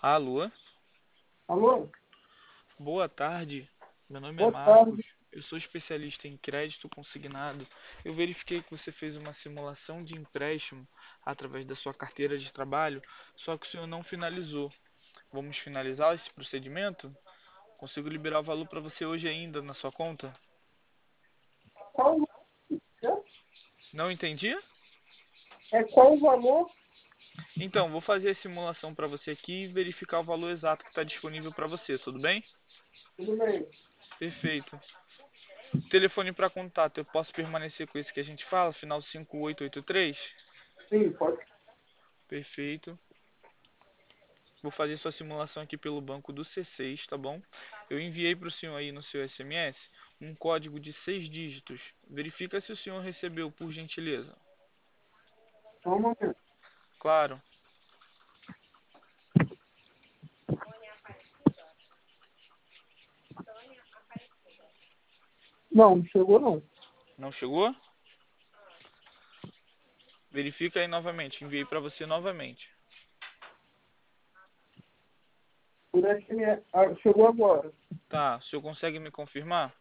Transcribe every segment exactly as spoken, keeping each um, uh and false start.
Alô, Alô? boa tarde. Meu nome é Boa Marcos. tarde. Eu sou especialista em crédito consignado. Eu verifiquei que você fez uma simulação de empréstimo através da sua carteira de trabalho, só que o senhor não finalizou. Vamos finalizar esse procedimento? Consigo liberar o valor para você hoje ainda na sua conta? Qual o valor? Não entendi? É qual o valor? Então, vou fazer a simulação para você aqui e verificar o valor exato que está disponível para você, tudo bem? Tudo bem. Perfeito. Telefone para contato, eu posso permanecer com esse que a gente fala, final cinco oito oito três? Sim, pode. Perfeito. Vou fazer sua simulação aqui pelo banco do C seis, tá bom? Eu enviei para o senhor aí no seu S M S um código de seis dígitos. Verifica se o senhor recebeu, por gentileza. Só um momento. Claro, Não, não chegou não. não chegou? Verifica aí novamente. Enviei para você novamente. Por S M S. Ah, chegou agora. Tá, o senhor consegue me confirmar?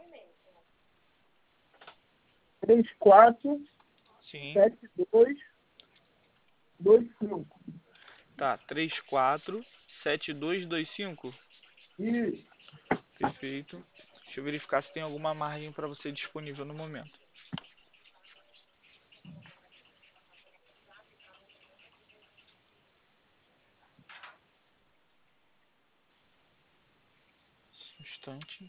Três quatro Sim. sete dois dois cinco. Tá, três quatro sete dois dois cinco. E Perfeito. Deixa eu verificar se tem alguma margem para você disponível no momento. Um instante.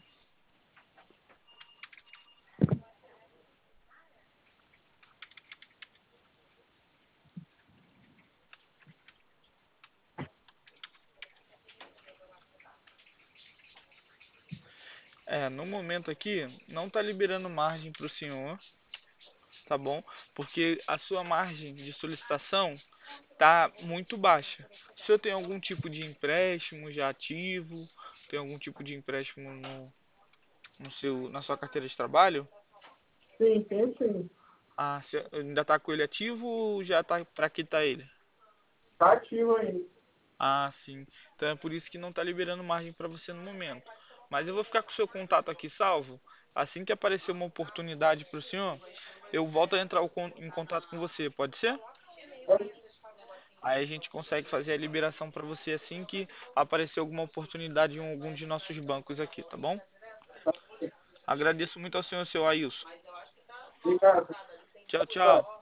É, no momento aqui, não está liberando margem para o senhor, tá bom? Porque a sua margem de solicitação tá muito baixa. O senhor tem algum tipo de empréstimo já ativo? Tem algum tipo de empréstimo no, no seu, na sua carteira de trabalho? sim, tem sim. Ah, você ainda está com ele ativo ou já está para quitar ele? Tá ativo ainda. Ah, sim. Então é por isso que não está liberando margem para você no momento. Mas eu vou ficar com o seu contato aqui salvo. Assim que aparecer uma oportunidade para o senhor, eu volto a entrar em contato com você, pode ser? Pode. Aí a gente consegue fazer a liberação para você assim que aparecer alguma oportunidade em algum de nossos bancos aqui, tá bom? Agradeço muito ao senhor, seu Ailson. Obrigado. Tchau, Tchau. tchau.